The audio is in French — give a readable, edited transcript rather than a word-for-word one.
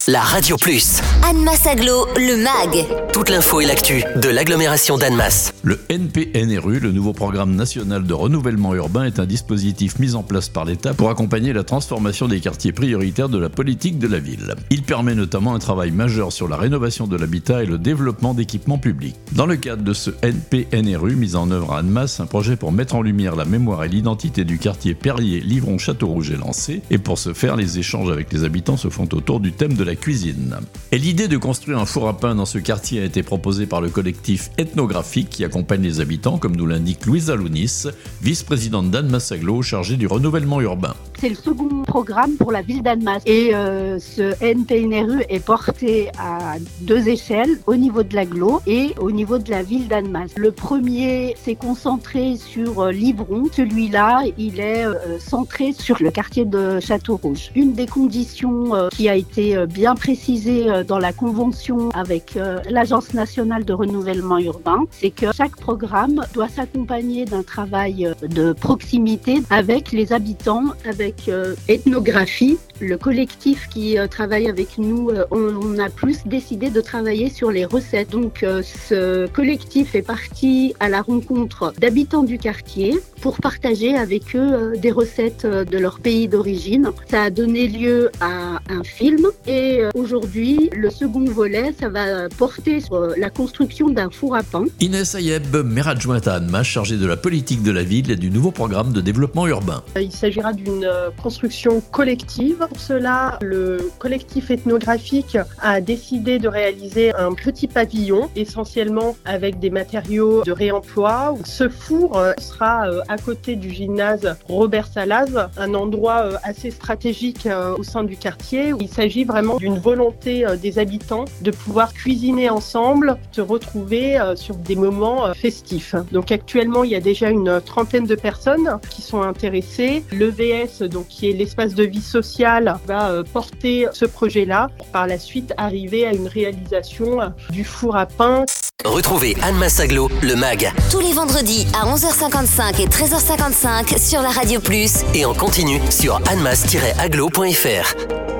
la Radio Plus. Annemasse Agglo, le MAG. Toute l'info et l'actu de l'agglomération d'Annemasse. Le NPNRU, le nouveau programme national de renouvellement urbain, est un dispositif mis en place par l'État pour accompagner la transformation des quartiers prioritaires de la politique de la ville. Il permet notamment un travail majeur sur la rénovation de l'habitat et le développement d'équipements publics. Dans le cadre de ce NPNRU mis en œuvre à Annemasse, un projet pour mettre en lumière la mémoire et l'identité du quartier Perrier-Livron-Château-Rouge est lancé, et pour ce faire, les échanges avec les habitants se font autour du thème de la cuisine. Et l'idée de construire un four à pain dans ce quartier a été proposée par le collectif ethnographique qui accompagne les habitants, comme nous l'indique Louisa Lounis, vice-présidente d'Annemasse Agglo chargée du renouvellement urbain. C'est le second programme pour la ville d'Annemasse et ce NPNRU est porté à deux échelles, au niveau de l'agglo et au niveau de la ville d'Annemasse. Le premier s'est concentré sur Livron, celui-là il est centré sur le quartier de Château-Rouge. Une des conditions qui a été bien précisée dans la convention avec l'Agence nationale de renouvellement urbain, c'est que chaque programme doit s'accompagner d'un travail de proximité avec les habitants, avec Ethnographie. Le collectif qui travaille avec nous, on a plus décidé de travailler sur les recettes. Donc ce collectif est parti à la rencontre d'habitants du quartier pour partager avec eux des recettes de leur pays d'origine. Ça a donné lieu à un film et aujourd'hui, le second volet, ça va porter sur la construction d'un four à pain. Inès Ayeb, maire adjointe à Annemasse, chargée de la politique de la ville et du nouveau programme de développement urbain. Il s'agira d'une construction collective. Pour cela, le collectif ethnographique a décidé de réaliser un petit pavillon, essentiellement avec des matériaux de réemploi. Ce four sera à côté du gymnase Robert Salaz, un endroit assez stratégique au sein du quartier. Il s'agit vraiment d'une volonté des habitants de pouvoir cuisiner ensemble, se retrouver sur des moments festifs. Donc actuellement, il y a déjà une trentaine de personnes qui sont intéressées. L'EVS, donc qui est l'espace de vie sociale, va porter ce projet-là pour par la suite arriver à une réalisation du four à pain. Retrouvez Annemasse Agglo, le MAG. Tous les vendredis à 11h55 et 13h55 sur la Radio Plus. Et en continu sur annemasse-agglo.fr.